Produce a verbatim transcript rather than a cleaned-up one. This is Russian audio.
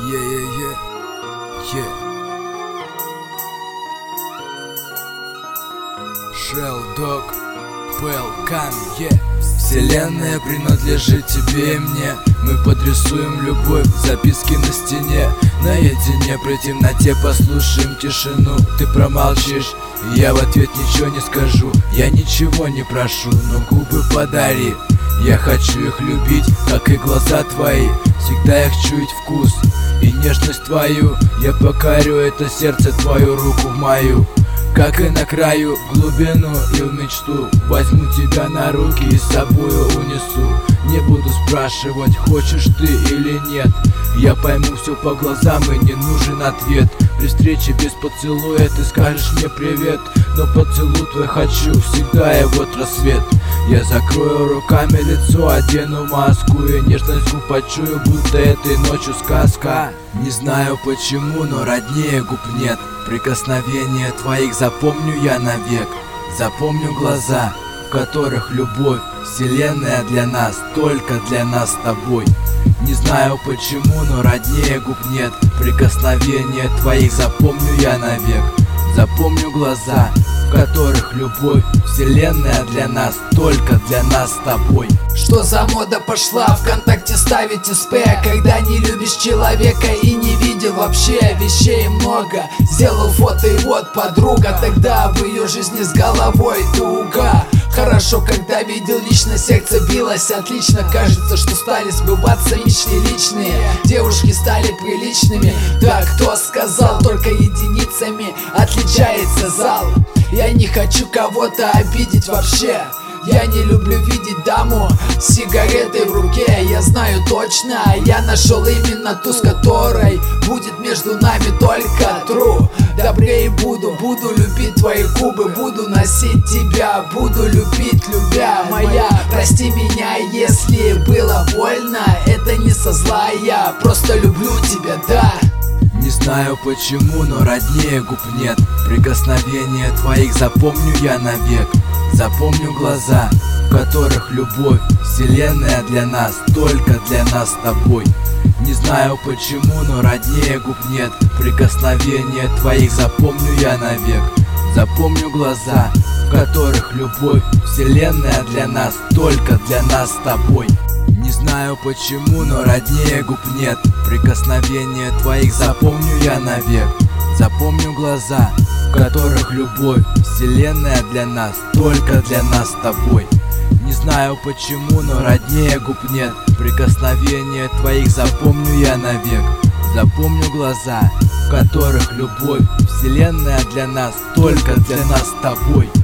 Yeah, yeah, yeah, yeah. Shell Dog, welcome, yeah. Вселенная принадлежит тебе и мне. Мы подрисуем любовь в записке на стене. Наедине при темноте послушаем тишину. Ты промолчишь, и я в ответ ничего не скажу. Я ничего не прошу, но губы подари. Я хочу их любить, как и глаза твои. Всегда их чуять вкус и нежность твою. Я покорю это сердце, твою руку в мою. Как и на краю, в глубину и в мечту. Возьму тебя на руки и с собою унесу. Не буду спрашивать, хочешь ты или нет. Я пойму все по глазам и не нужен ответ. При встрече без поцелуя ты скажешь мне привет. Но поцелуй твой хочу, всегда и вот рассвет. Я закрою руками лицо, одену маску и нежность губ почую, будто этой ночью сказка. Не знаю почему, но роднее губ нет. Прикосновения твоих запомню я навек. Запомню глаза, в которых любовь. Вселенная для нас, только для нас с тобой. Не знаю почему, но роднее губ нет. Прикосновения твоих запомню я навек. Запомню глаза, в которых любовь. Вселенная для нас, только для нас с тобой. Что за мода пошла ВКонтакте ставить СП, когда не любишь человека и не видел вообще? Вещей много, сделал фото и вот подруга. Тогда в ее жизни с головой туга. Хорошо, когда видел лично, сердце билось отлично. Кажется, что стали сбываться мечты личные. Девушки стали приличными. Да, кто сказал, только единицами отличается зал. Я не хочу кого-то обидеть вообще. Я не люблю видеть даму с сигаретой в руке. Я знаю точно, я нашел именно ту, с которой будет между нами только true. Добрее буду, буду любить твои губы, буду носить тебя, буду любить, любя моя. Прости меня, если было больно, это не со зла, я просто люблю тебя, да. Не знаю почему, но роднее губ нет. Прикосновения твоих запомню я навек. Запомню глаза, в которых любовь. Вселенная для нас, только для нас с тобой. Не знаю почему, но роднее губ нет. Прикосновения твоих запомню я навек. Запомню глаза, в которых любовь. Вселенная для нас, только для нас с тобой. Не знаю почему, но роднее губ нет. Прикосновения твоих запомню я навек. Запомню глаза, в которых любовь. Вселенная для нас, только для нас с тобой. Не знаю почему, но роднее губ нет. Прикосновения твоих запомню я навек. Запомню глаза, в которых любовь. Вселенная для нас, только для нас с тобой.